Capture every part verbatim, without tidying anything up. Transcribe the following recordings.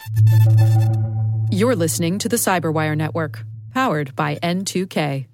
You're listening to the Cyberwire Network, powered by N two K.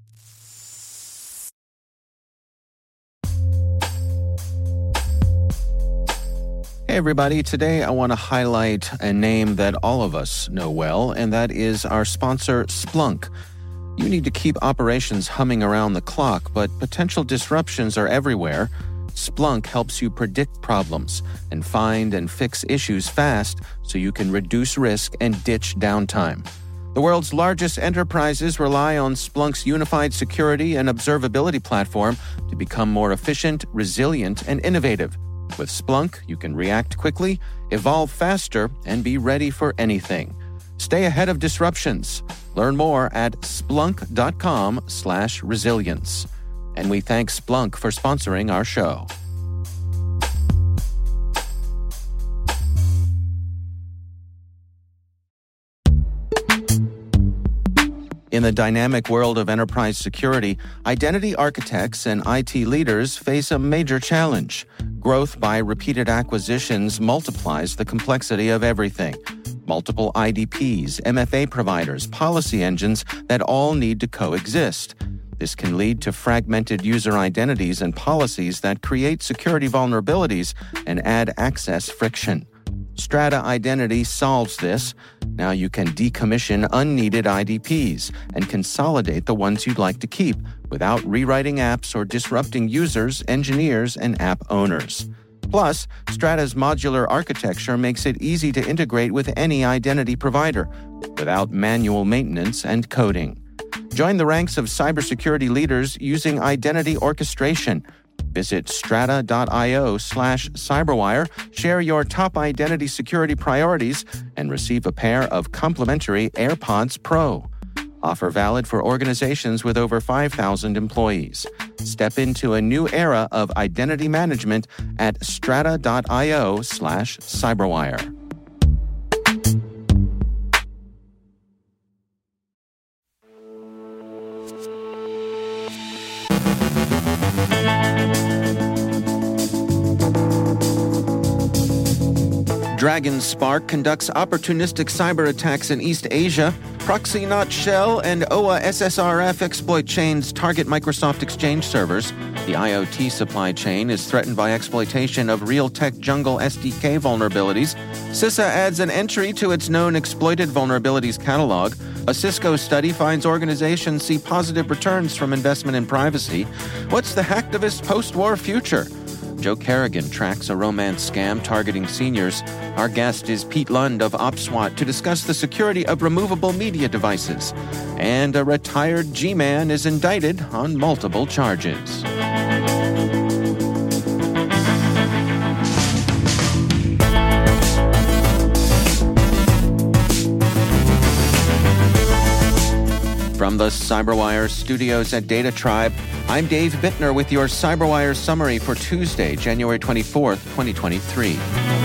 Hey everybody, today I want to highlight a name that all of us know well, and that is our sponsor, Splunk. You need to keep operations humming around the clock, but potential disruptions are everywhere. Splunk helps you predict problems and find and fix issues fast so you can reduce risk and ditch downtime. The world's largest enterprises rely on Splunk's unified security and observability platform to become more efficient, resilient, and innovative. With Splunk, you can react quickly, evolve faster, and be ready for anything. Stay ahead of disruptions. Learn more at splunk.com slash resilience. And we thank Splunk for sponsoring our show. In the dynamic world of enterprise security, identity architects and I T leaders face a major challenge. Growth by repeated acquisitions multiplies the complexity of everything. Multiple I D Ps, M F A providers, policy engines that all need to coexist. This can lead to fragmented user identities and policies that create security vulnerabilities and add access friction. Strata Identity solves this. Now you can decommission unneeded I D Ps and consolidate the ones you'd like to keep without rewriting apps or disrupting users, engineers, and app owners. Plus, Strata's modular architecture makes it easy to integrate with any identity provider without manual maintenance and coding. Join the ranks of cybersecurity leaders using identity orchestration. Visit strata.io slash cyberwire, share your top identity security priorities, and receive a pair of complimentary AirPods Pro. Offer valid for organizations with over five thousand employees. Step into a new era of identity management at strata.io slash cyberwire. DragonSpark conducts opportunistic cyber attacks in East Asia. Proxynaut Shell and O A S S R F exploit chains target Microsoft Exchange servers. The IoT supply chain is threatened by exploitation of Realtek Jungle S D K vulnerabilities. CISA adds an entry to its known exploited vulnerabilities catalog. A Cisco study finds organizations see positive returns from investment in privacy. What's the hacktivist post-war future? Joe Kerrigan tracks a romance scam targeting seniors. Our guest is Pete Lund of OpSWAT to discuss the security of removable media devices. And a retired G-man is indicted on multiple charges. From the Cyberwire studios at Data Tribe, I'm Dave Bittner with your Cyberwire summary for Tuesday, January twenty-fourth, twenty twenty-three.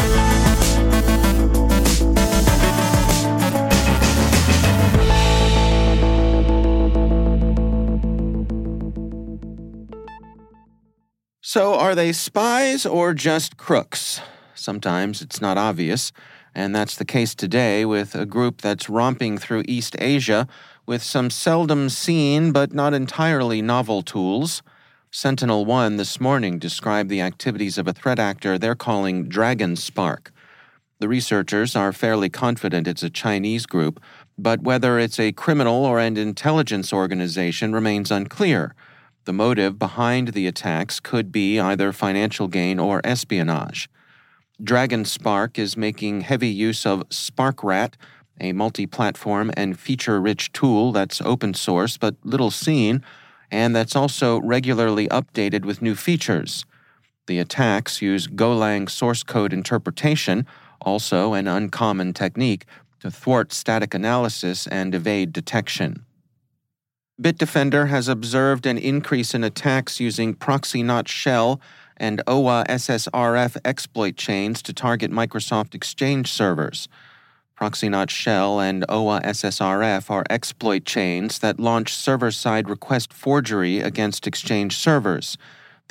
So, are they spies or just crooks? Sometimes it's not obvious, and that's the case today with a group that's romping through East Asia with some seldom seen but not entirely novel tools. Sentinel One this morning described the activities of a threat actor they're calling DragonSpark. The researchers are fairly confident it's a Chinese group, but whether it's a criminal or an intelligence organization remains unclear. The motive behind the attacks could be either financial gain or espionage. DragonSpark is making heavy use of SparkRat, a multi-platform and feature-rich tool that's open source but little seen, and that's also regularly updated with new features. The attacks use Golang source code interpretation, also an uncommon technique, to thwart static analysis and evade detection. Bitdefender has observed an increase in attacks using Proxynaut Shell and O A S S R F exploit chains to target Microsoft Exchange servers. Proxynaut Shell and O A S S R F are exploit chains that launch server-side request forgery against Exchange servers.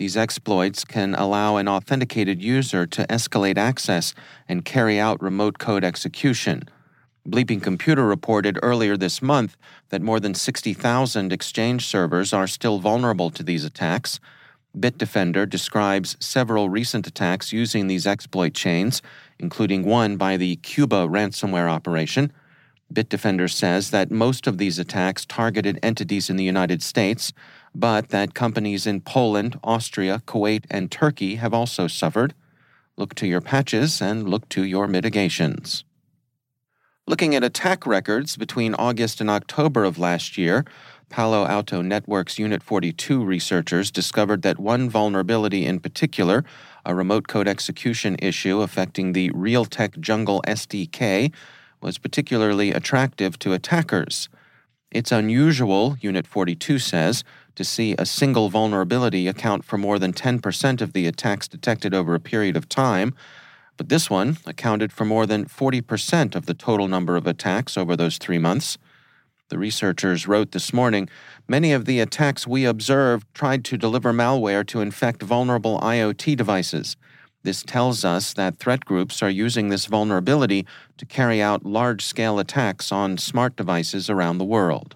These exploits can allow an authenticated user to escalate access and carry out remote code execution. Bleeping Computer reported earlier this month that more than sixty thousand Exchange servers are still vulnerable to these attacks. Bitdefender describes several recent attacks using these exploit chains, including one by the Cuba ransomware operation. Bitdefender says that most of these attacks targeted entities in the United States, but that companies in Poland, Austria, Kuwait, and Turkey have also suffered. Look to your patches and look to your mitigations. Looking at attack records between August and October of last year, Palo Alto Network's Unit forty-two researchers discovered that one vulnerability in particular, a remote code execution issue affecting the Realtek Jungle S D K, was particularly attractive to attackers. It's unusual, Unit forty-two says, to see a single vulnerability account for more than ten percent of the attacks detected over a period of time, but this one accounted for more than forty percent of the total number of attacks over those three months. The researchers wrote this morning, many of the attacks we observed tried to deliver malware to infect vulnerable IoT devices. This tells us that threat groups are using this vulnerability to carry out large-scale attacks on smart devices around the world.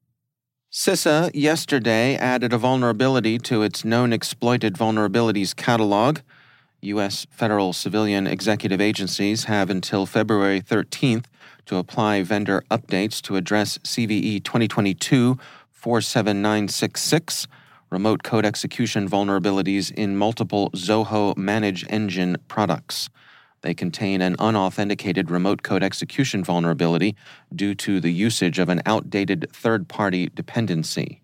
CISA yesterday added a vulnerability to its known exploited vulnerabilities catalog. U S federal civilian executive agencies have until February thirteenth to apply vendor updates to address C V E twenty twenty-two dash four seven nine six six, remote code execution vulnerabilities in multiple Zoho Manage Engine products. They contain an unauthenticated remote code execution vulnerability due to the usage of an outdated third-party dependency.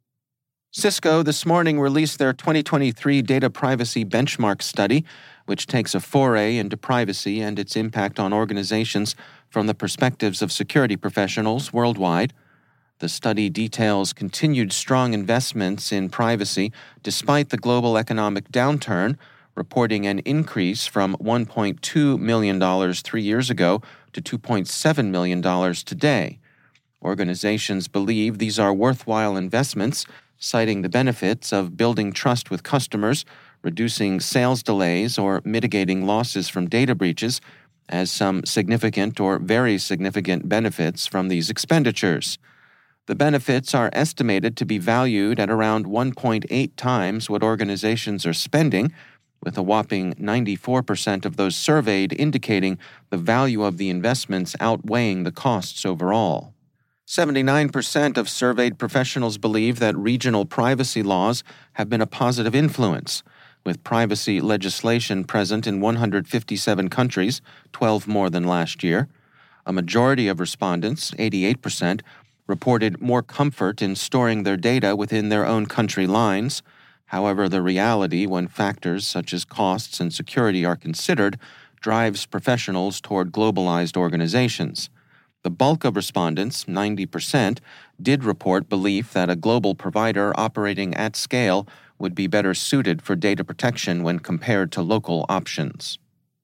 Cisco this morning released their twenty twenty-three Data Privacy Benchmark Study, which takes a foray into privacy and its impact on organizations from the perspectives of security professionals worldwide. The study details continued strong investments in privacy despite the global economic downturn, reporting an increase from one point two million dollars three years ago to two point seven million dollars today. Organizations believe these are worthwhile investments, citing the benefits of building trust with customers, reducing sales delays, or mitigating losses from data breaches as some significant or very significant benefits from these expenditures. The benefits are estimated to be valued at around one point eight times what organizations are spending, with a whopping ninety-four percent of those surveyed indicating the value of the investments outweighing the costs overall. seventy-nine percent of surveyed professionals believe that regional privacy laws have been a positive influence, with privacy legislation present in one hundred fifty-seven countries, twelve more than last year. A majority of respondents, eighty-eight percent, reported more comfort in storing their data within their own country lines. However, the reality, when factors such as costs and security are considered, drives professionals toward globalized organizations. The bulk of respondents, ninety percent, did report belief that a global provider operating at scale would be better suited for data protection when compared to local options.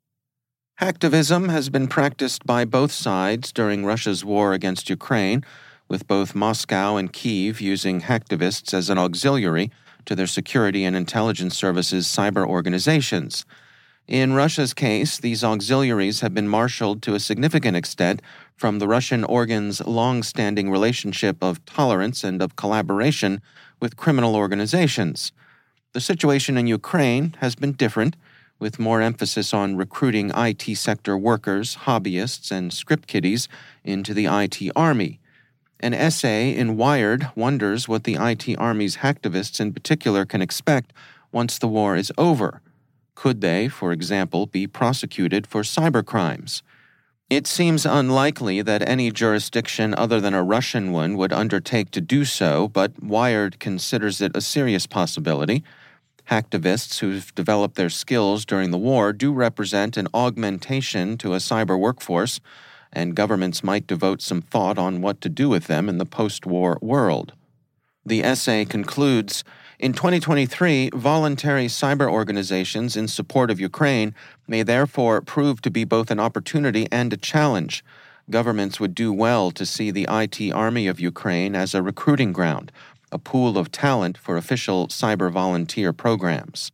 Hacktivism has been practiced by both sides during Russia's war against Ukraine, with both Moscow and Kyiv using hacktivists as an auxiliary to their security and intelligence services cyber organizations. In Russia's case, these auxiliaries have been marshaled to a significant extent from the Russian organ's long-standing relationship of tolerance and of collaboration with criminal organizations. The situation in Ukraine has been different, with more emphasis on recruiting I T sector workers, hobbyists, and script kiddies into the I T army. An essay in Wired wonders what the I T Army's hacktivists in particular can expect once the war is over. Could they, for example, be prosecuted for cybercrimes? It seems unlikely that any jurisdiction other than a Russian one would undertake to do so, but Wired considers it a serious possibility. Hacktivists who've developed their skills during the war do represent an augmentation to a cyber workforce, and governments might devote some thought on what to do with them in the post-war world. The essay concludes, in twenty twenty-three, voluntary cyber organizations in support of Ukraine may therefore prove to be both an opportunity and a challenge. Governments would do well to see the I T army of Ukraine as a recruiting ground, a pool of talent for official cyber volunteer programs.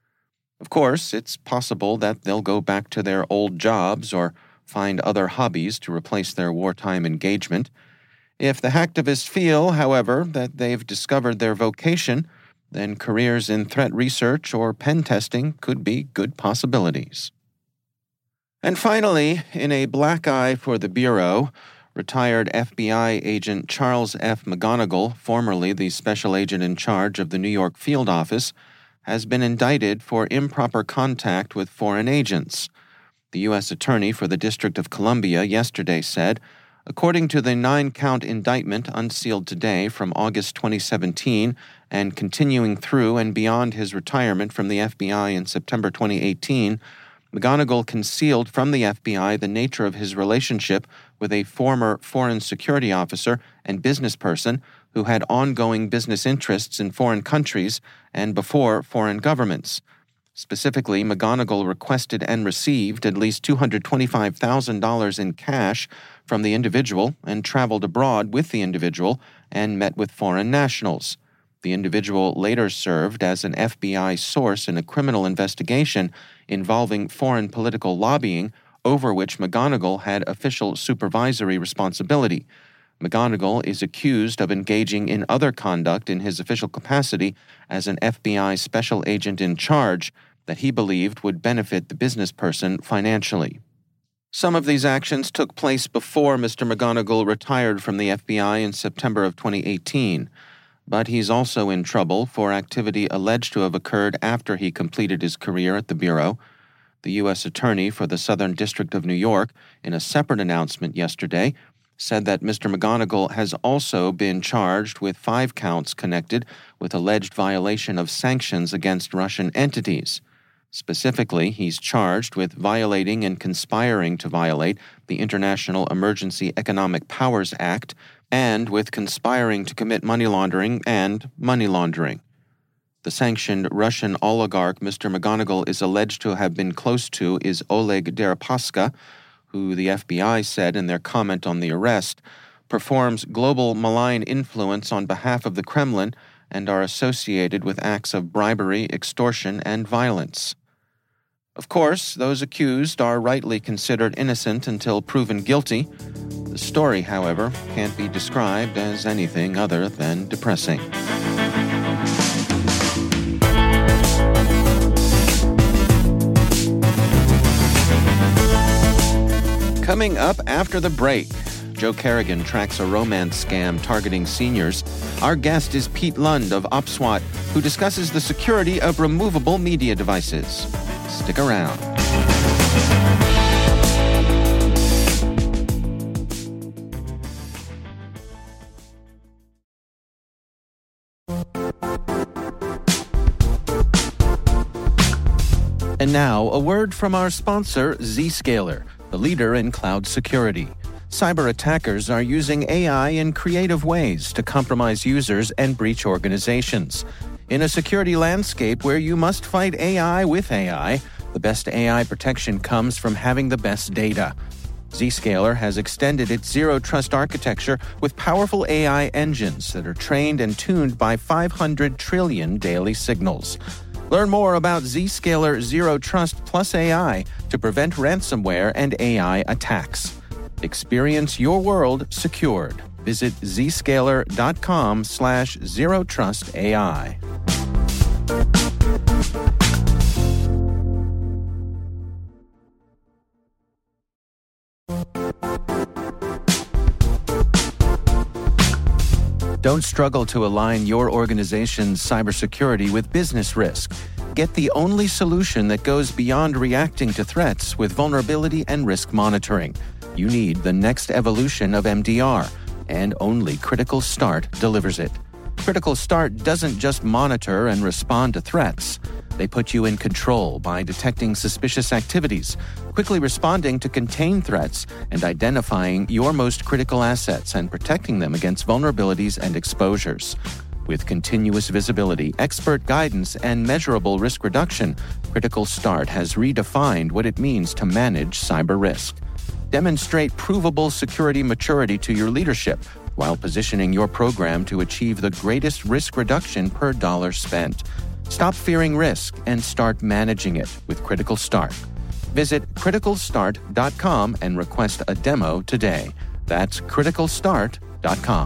Of course, it's possible that they'll go back to their old jobs or find other hobbies to replace their wartime engagement. If the hacktivists feel, however, that they've discovered their vocation, then careers in threat research or pen testing could be good possibilities. And finally, in a black eye for the Bureau, retired F B I agent Charles F. McGonigal, formerly the special agent in charge of the New York field office, has been indicted for improper contact with foreign agents. The U S Attorney for the District of Columbia yesterday said, according to the nine-count indictment unsealed today from August twenty seventeen and continuing through and beyond his retirement from the F B I in September twenty eighteen, McGonigal concealed from the F B I the nature of his relationship with a former foreign security officer and businessperson who had ongoing business interests in foreign countries and before foreign governments. Specifically, McGonigal requested and received at least two hundred twenty-five thousand dollars in cash from the individual and traveled abroad with the individual and met with foreign nationals. The individual later served as an F B I source in a criminal investigation involving foreign political lobbying over which McGonigal had official supervisory responsibility. McGonigal is accused of engaging in other conduct in his official capacity as an F B I special agent in charge that he believed would benefit the business person financially. Some of these actions took place before Mister McGonigal retired from the F B I in September of twenty eighteen, but he's also in trouble for activity alleged to have occurred after he completed his career at the Bureau. The U S Attorney for the Southern District of New York, in a separate announcement yesterday, said that Mister McGonigal has also been charged with five counts connected with alleged violation of sanctions against Russian entities. Specifically, he's charged with violating and conspiring to violate the International Emergency Economic Powers Act and with conspiring to commit money laundering and money laundering. The sanctioned Russian oligarch Mister McGonigal is alleged to have been close to is Oleg Deripaska, who the F B I said in their comment on the arrest, performs global malign influence on behalf of the Kremlin and are associated with acts of bribery, extortion, and violence. Of course, those accused are rightly considered innocent until proven guilty. The story, however, can't be described as anything other than depressing. Coming up after the break, Joe Kerrigan tracks a romance scam targeting seniors. Our guest is Pete Lund of OPSWAT, who discusses the security of removable media devices. Stick around. And now, a word from our sponsor, Zscaler, the leader in cloud security. Cyber attackers are using A I in creative ways to compromise users and breach organizations. In a security landscape where you must fight A I with A I, the best A I protection comes from having the best data. Zscaler has extended its zero-trust architecture with powerful A I engines that are trained and tuned by five hundred trillion daily signals. Learn more about Zscaler Zero Trust Plus A I to prevent ransomware and A I attacks. Experience your world secured. Visit zscaler.com slash zero trust AI. Don't struggle to align your organization's cybersecurity with business risk. Get the only solution that goes beyond reacting to threats with vulnerability and risk monitoring. You need the next evolution of M D R, and only Critical Start delivers it. Critical Start doesn't just monitor and respond to threats. They put you in control by detecting suspicious activities, quickly responding to contain threats, and identifying your most critical assets and protecting them against vulnerabilities and exposures. With continuous visibility, expert guidance, and measurable risk reduction, Critical Start has redefined what it means to manage cyber risk. Demonstrate provable security maturity to your leadership while positioning your program to achieve the greatest risk reduction per dollar spent. Stop fearing risk and start managing it with Critical Start. Visit critical start dot com and request a demo today. That's critical start dot com.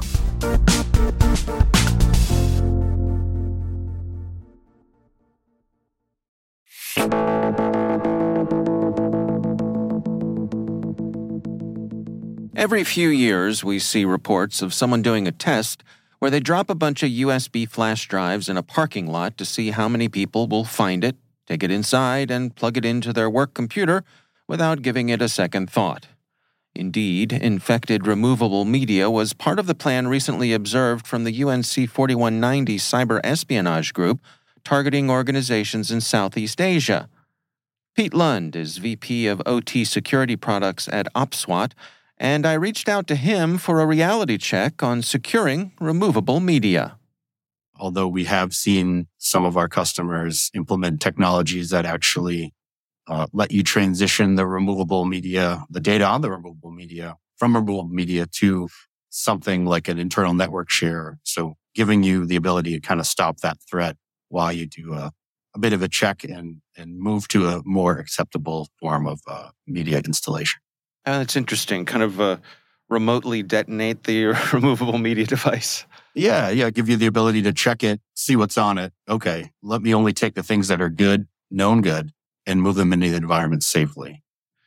Every few years, we see reports of someone doing a test where they drop a bunch of U S B flash drives in a parking lot to see how many people will find it, take it inside, and plug it into their work computer without giving it a second thought. Indeed, infected removable media was part of the plan recently observed from the U N C forty-one ninety cyber espionage group targeting organizations in Southeast Asia. Pete Lund is V P of O T security products at OpSWAT, and I reached out to him for a reality check on securing removable media. Although we have seen some of our customers implement technologies that actually uh, let you transition the removable media, the data on the removable media from removable media to something like an internal network share. So giving you the ability to kind of stop that threat while you do a, a bit of a check and, and move to a more acceptable form of uh, media installation. Uh, that's interesting. Kind of uh, remotely detonate the removable media device. Yeah, yeah. Give you the ability to check it, see what's on it. Okay, let me only take the things that are good, known good, and move them into the environment safely.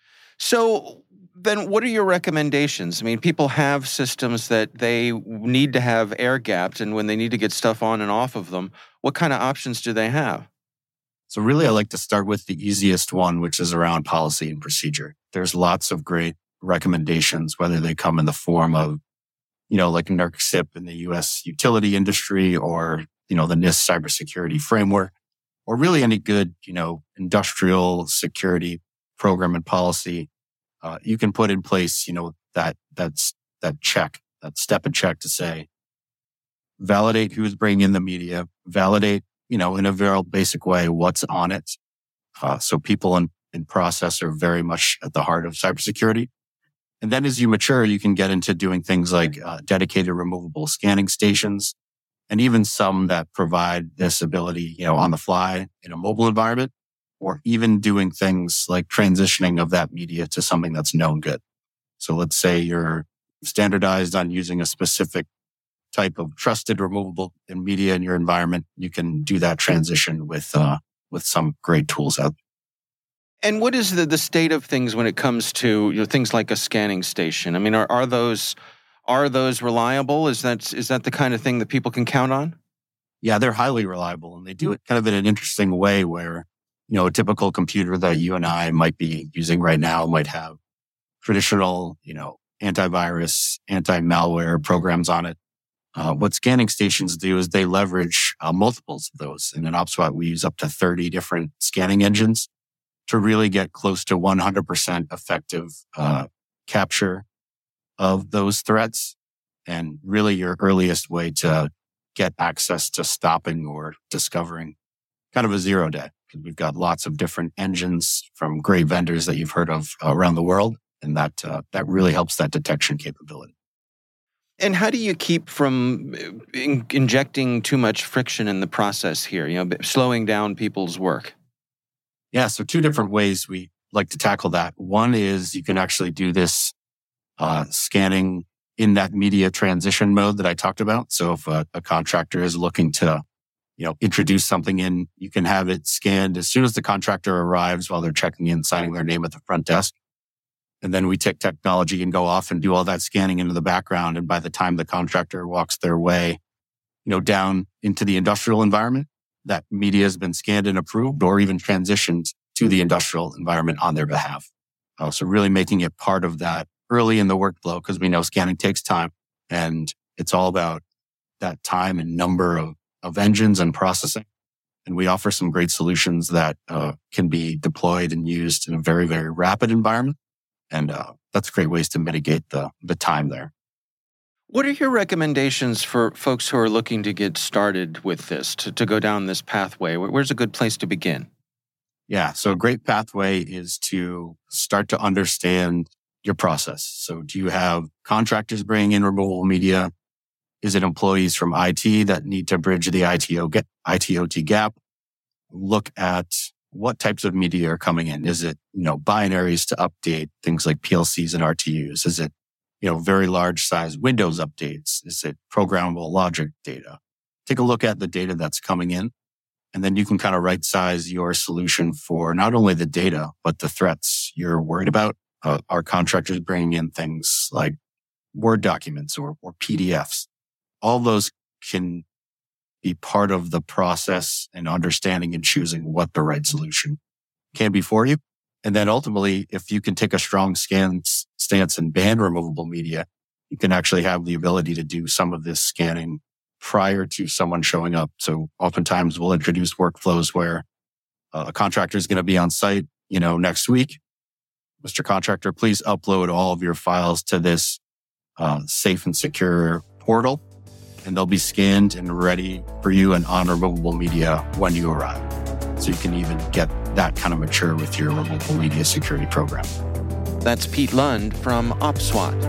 So then what are your recommendations? I mean, people have systems that they need to have air gapped, and when they need to get stuff on and off of them, what kind of options do they have? So really, I like to start with the easiest one, which is around policy and procedure. There's lots of great recommendations, whether they come in the form of, you know, like NERC-CIP in the U S utility industry or, you know, the NIST cybersecurity framework, or really any good, you know, industrial security program and policy. Uh, you can put in place, you know, that, that's, that check, that step and check to say, validate who's bringing in the media, validate, you know, in a very basic way, what's on it. Uh, so people in, in process are very much at the heart of cybersecurity. And then as you mature, you can get into doing things like uh, dedicated removable scanning stations, and even some that provide this ability, you know, on the fly in a mobile environment, or even doing things like transitioning of that media to something that's known good. So let's say you're standardized on using a specific type of trusted removable in media in your environment. You can do that transition with uh, with some great tools out there. And what is the, the state of things when it comes to, you know, things like a scanning station? I mean, are, are those are those reliable? Is that is that the kind of thing that people can count on? Yeah, they're highly reliable, and they do it kind of in an interesting way where, you know, a typical computer that you and I might be using right now might have traditional, you know, antivirus, anti-malware programs on it. Uh, what scanning stations do is they leverage uh, multiples of those. And in OpSWAT, we use up to thirty different scanning engines to really get close to one hundred percent effective uh, capture of those threats, and really your earliest way to get access to stopping or discovering kind of a zero day. Because we've got lots of different engines from great vendors that you've heard of around the world, and that uh, that really helps that detection capability. And how do you keep from in- injecting too much friction in the process here, you know, slowing down people's work? Yeah, so two different ways we like to tackle that. One is you can actually do this uh, scanning in that media transition mode that I talked about. So if a, a contractor is looking to, you know, introduce something in, you can have it scanned as soon as the contractor arrives while they're checking in, signing their name at the front desk. And then we take technology and go off and do all that scanning into the background. And by the time the contractor walks their way, you know, down into the industrial environment, that media has been scanned and approved or even transitioned to the industrial environment on their behalf. Uh, so really making it part of that early in the workflow, because we know scanning takes time, and it's all about that time and number of, of engines and processing. And we offer some great solutions that uh, can be deployed and used in a very, very rapid environment. And uh, that's great ways to mitigate the the time there. What are your recommendations for folks who are looking to get started with this, to, to go down this pathway? Where's a good place to begin? Yeah, so a great pathway is to start to understand, your process. So do you have contractors bringing in removable media? Is it employees from I T that need to bridge the I T O T gap? Look at what types of media are coming in. Is it, you know, binaries to update things like P L Cs and R T Us? Is it, you know, very large size Windows updates? Is it programmable logic data? Take a look at the data that's coming in, and then you can kind of right size your solution for not only the data, but the threats you're worried about. Uh, our contractors bringing in things like Word documents or, or P D Fs. All those can be part of the process and understanding and choosing what the right solution can be for you. And then ultimately, if you can take a strong stance, stance and ban removable media, you can actually have the ability to do some of this scanning prior to someone showing up. So oftentimes we'll introduce workflows where uh, a contractor is going to be on site, you know, next week. Mister Contractor, please upload all of your files to this uh, safe and secure portal, and they'll be scanned and ready for you and on removable media when you arrive. So you can even get that kind of mature with your removable media security program. That's Pete Lund from OpSWAT.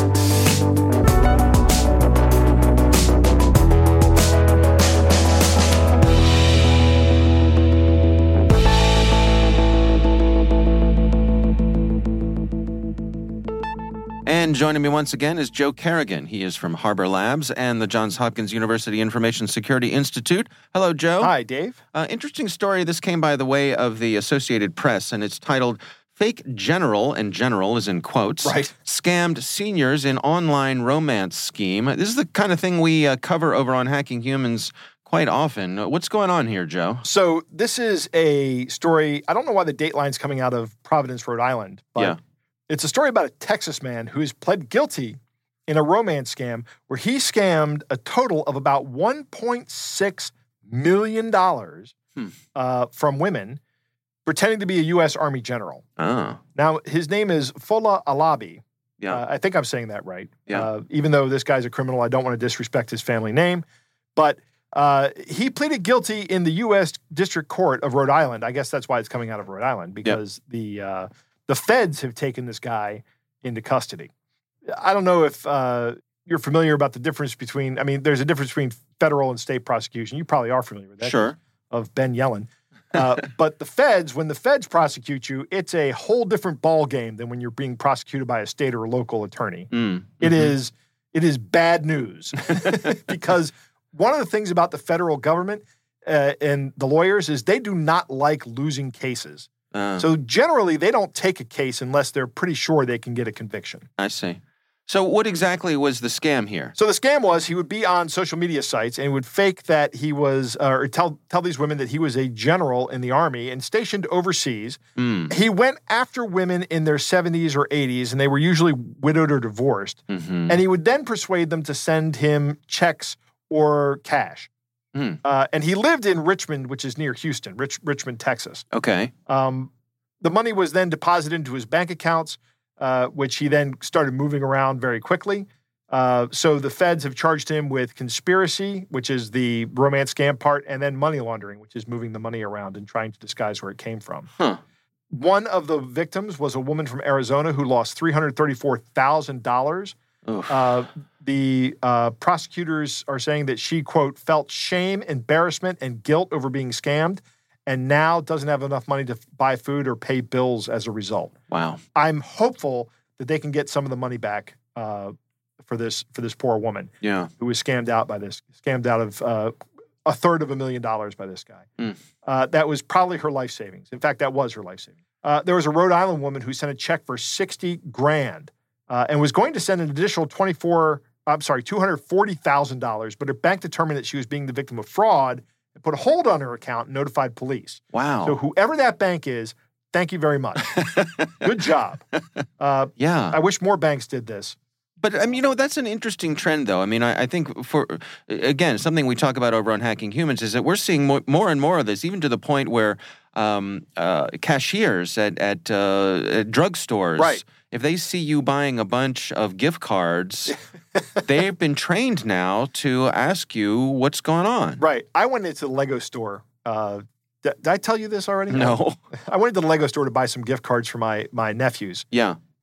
And joining me once again is Joe Carrigan. He is from Harbor Labs and the Johns Hopkins University Information Security Institute. Hello, Joe. Hi, Dave. Uh, interesting story. This came by the way of the Associated Press, and it's titled, Fake General, and general is in quotes, right. Scammed seniors in online romance scheme. This is the kind of thing we uh, cover over on Hacking Humans quite often. What's going on here, Joe? So this is a story. I don't know why the dateline's coming out of Providence, Rhode Island, but yeah. It's a story about a Texas man who has pled guilty in a romance scam where he scammed a total of about one point six million dollars hmm. uh, from women, pretending to be a U S Army general. Oh. Now, his name is Fola Alabi. Yeah. Uh, I think I'm saying that right. Yeah. Uh, even though this guy's a criminal, I don't want to disrespect his family name. But uh, he pleaded guilty in the U S District Court of Rhode Island. I guess that's why it's coming out of Rhode Island, because yep. the... Uh, The feds have taken this guy into custody. I don't know if uh, you're familiar about the difference between, I mean, there's a difference between federal and state prosecution. You probably are familiar with that. Sure. Of Ben Yellen. Uh, but the feds, when the feds prosecute you, it's a whole different ball game than when you're being prosecuted by a state or a local attorney. Mm. Mm-hmm. It is, it is bad news because one of the things about the federal government uh, and the lawyers is they do not like losing cases. Uh, so generally, they don't take a case unless they're pretty sure they can get a conviction. I see. So what exactly was the scam here? So the scam was he would be on social media sites and would fake that he was, uh, or tell tell these women that he was a general in the Army and stationed overseas. Mm. He went after women in their seventies or eighties, and they were usually widowed or divorced. Mm-hmm. And he would then persuade them to send him checks or cash. Mm. Uh, and he lived in Richmond, which is near Houston, Rich, Richmond, Texas. Okay. Um, the money was then deposited into his bank accounts, uh, which he then started moving around very quickly. Uh, so the feds have charged him with conspiracy, which is the romance scam part, and then money laundering, which is moving the money around and trying to disguise where it came from. Huh. One of the victims was a woman from Arizona who lost three hundred thirty-four thousand dollars. Uh, the uh, prosecutors are saying that she, quote, felt shame, embarrassment, and guilt over being scammed, and now doesn't have enough money to buy food or pay bills as a result. Wow. I'm hopeful that they can get some of the money back uh, for this for this poor woman yeah. who was scammed out by this, scammed out of uh, a third of a million dollars by this guy. Mm. Uh, that was probably her life savings. In fact, that was her life savings. Uh, there was a Rhode Island woman who sent a check for sixty grand. Uh, and was going to send an additional twenty-four, I'm sorry, two hundred forty thousand dollars, but her bank determined that she was being the victim of fraud and put a hold on her account and notified police. Wow. So whoever that bank is, thank you very much. Good job. Uh, yeah. I wish more banks did this. But, I mean, you know, that's an interesting trend, though. I mean, I, I think for, again, something we talk about over on Hacking Humans is that we're seeing more, more and more of this, even to the point where um, uh, cashiers at, at, uh, at drugstores, right. if they see you buying a bunch of gift cards, they've been trained now to ask you what's going on. Right. I went into the Lego store. Uh, did, did I tell you this already? No. I went into the Lego store to buy some gift cards for my, my nephews. Yeah.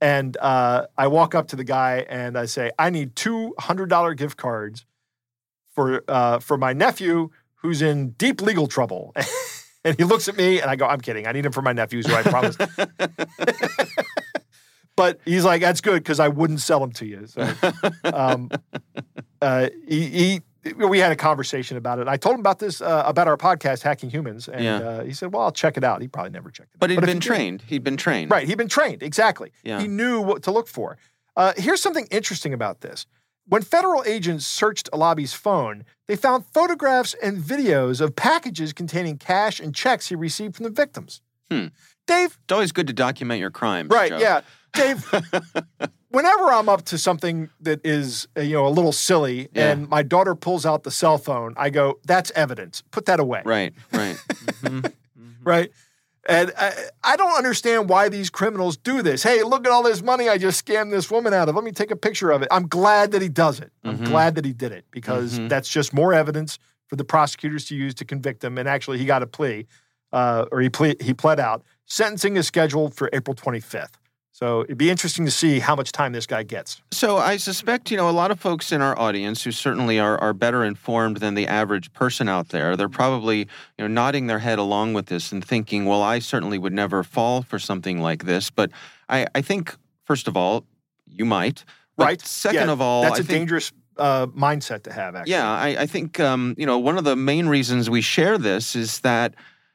And uh, I walk up to the guy and I say, I need two one hundred dollars gift cards for uh, for my nephew who's in deep legal trouble. And he looks at me and I go, I'm kidding. I need them for my nephews who I promised. But he's like, that's good because I wouldn't sell them to you. So um, uh, he, he we had a conversation about it. I told him about this, uh, about our podcast, Hacking Humans. And Yeah. uh, he said, well, I'll check it out. He probably never checked it out. But he'd if been he did- trained. He'd been trained. Right. He'd been trained. Exactly. Yeah. He knew what to look for. Uh, here's something interesting about this. When federal agents searched Alabi's phone, they found photographs and videos of packages containing cash and checks he received from the victims. Hmm. Dave, It's always good to document your crimes. right, Joe. yeah. Dave, whenever I'm up to something that is, uh, you know, a little silly Yeah. and my daughter pulls out the cell phone, I go, that's evidence. Put that away. Right, right. Mhm. Right? And I, I don't understand why these criminals do this. Hey, look at all this money I just scammed this woman out of. Let me take a picture of it. I'm glad that he does it. I'm Mhm. glad that he did it because Mhm. that's just more evidence for the prosecutors to use to convict him. And actually, he got a plea, uh, or he ple- he pled out. Sentencing is scheduled for April twenty-fifth. So it'd be interesting to see how much time this guy gets. So I suspect, you know, a lot of folks in our audience who certainly are, are better informed than the average person out there, they're probably, you know, nodding their head along with this and thinking, well, I certainly would never fall for something like this. But I, I think, first of all, you might. But Right? Second Yeah, of all, that's I a think, dangerous uh, mindset to have, actually. Yeah, I, I think, um, you know, one of the main reasons we share this is that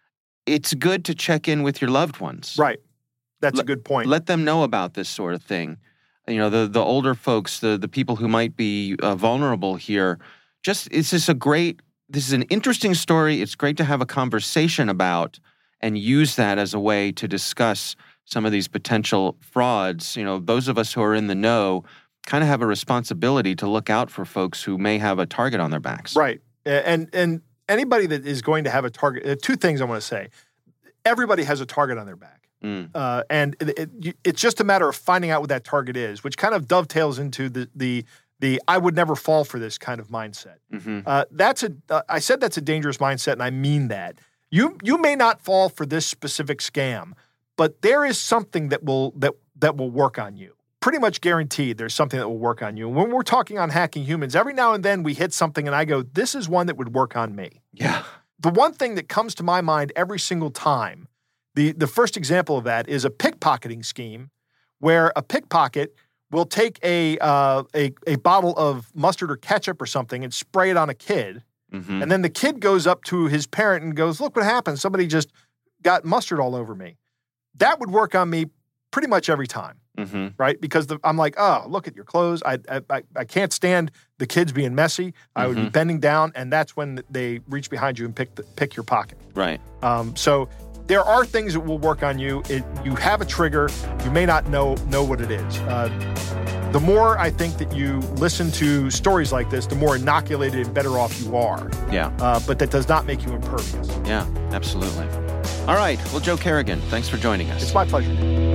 it's good to check in with your loved ones. Right. That's Let- a good point. Let them know about this sort of thing. You know, the the older folks, the the people who might be uh, vulnerable here. Just it's just a great. This is an interesting story. It's great to have a conversation about and use that as a way to discuss some of these potential frauds. You know, those of us who are in the know kind of have a responsibility to look out for folks who may have a target on their backs. Right. A- And and anybody that is going to have a target, uh, two things I want to say. Everybody has a target on their back. Mm. Uh, and it, it, you- it's just a matter of finding out what that target is, which kind of dovetails into the the the I would never fall for this kind of mindset. Hmm. Uh, that's a uh, I said that's a dangerous mindset, and I mean that. You you may not fall for this specific scam, but there is something that will that that will work on you. Pretty much guaranteed, there's something that will work on you. And when we're talking on Hacking Humans, every now and then we hit something, and I go, "This is one that would work on me." Yeah. The one thing that comes to my mind every single time, the, the first example of that is a pickpocketing scheme where a pickpocket will take a, uh, a, a bottle of mustard or ketchup or something and spray it on a kid. Hmm. And then the kid goes up to his parent and goes, look what happened. Somebody just got mustard all over me. That would work on me pretty much every time. Hmm. Right? Because the, I'm like, oh, look at your clothes. I, I I can't stand the kids being messy. I would be Mhm. bending down, and that's when they reach behind you and pick the, pick your pocket. Right. Um, so there are things that will work on you. It, you have a trigger. You may not know know what it is. Uh, the more I think that you listen to stories like this, the more inoculated and better off you are. Yeah. Uh, but that does not make you impervious. Yeah. Absolutely. All right. Well, Joe Kerrigan, thanks for joining us. It's my pleasure.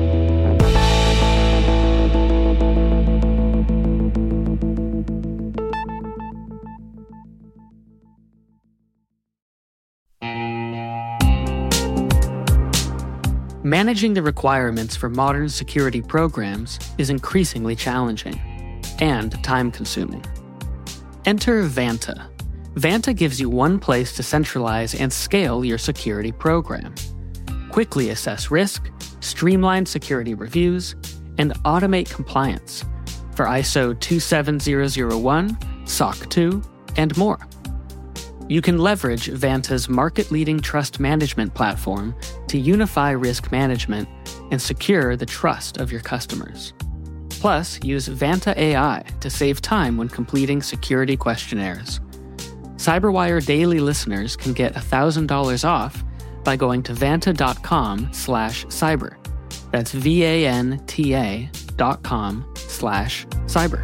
Managing the requirements for modern security programs is increasingly challenging and time-consuming. Enter Vanta. Vanta gives you one place to centralize and scale your security program. Quickly assess risk, streamline security reviews, and automate compliance for I S O two seven zero zero one, S O C two, and more. You can leverage Vanta's market-leading trust management platform to unify risk management and secure the trust of your customers. Plus, use Vanta A I to save time when completing security questionnaires. CyberWire Daily listeners can get one thousand dollars off by going to vanta.com slash cyber. That's V-A-N-T-A dot com slash cyber.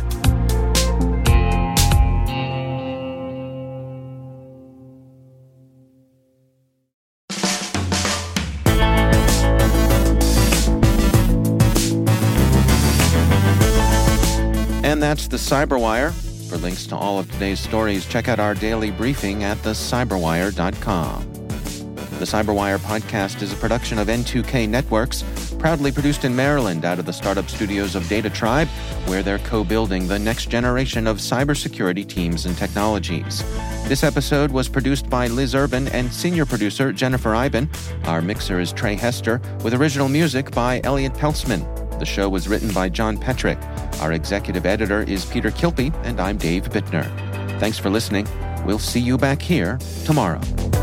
And that's the Cyberwire. For links to all of today's stories, check out our daily briefing at the cyberwire dot com. The CyberWire podcast is a production of N two K Networks, proudly produced in Maryland out of the startup studios of Data Tribe, where they're co-building the next generation of cybersecurity teams and technologies. This episode was produced by Liz Urban and senior producer Jennifer Iben. Our mixer is Trey Hester, with original music by Elliot Peltzman. The show was written by John Petrick. Our executive editor is Peter Kilpie, and I'm Dave Bittner. Thanks for listening. We'll see you back here tomorrow.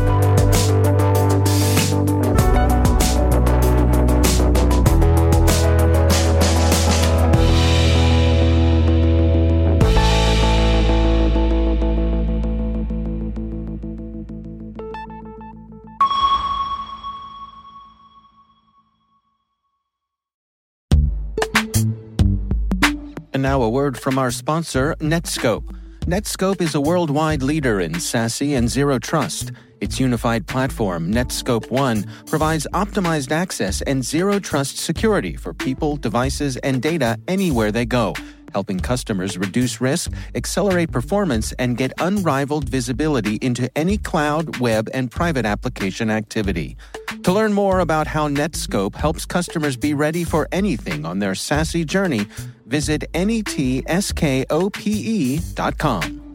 And now a word from our sponsor, Netskope. Netskope is a worldwide leader in SASE and Zero Trust. Its unified platform, Netskope One, provides optimized access and Zero Trust security for people, devices, and data anywhere they go, helping customers reduce risk, accelerate performance, and get unrivaled visibility into any cloud, web, and private application activity. To learn more about how Netskope helps customers be ready for anything on their SASE journey, visit netskope dot com.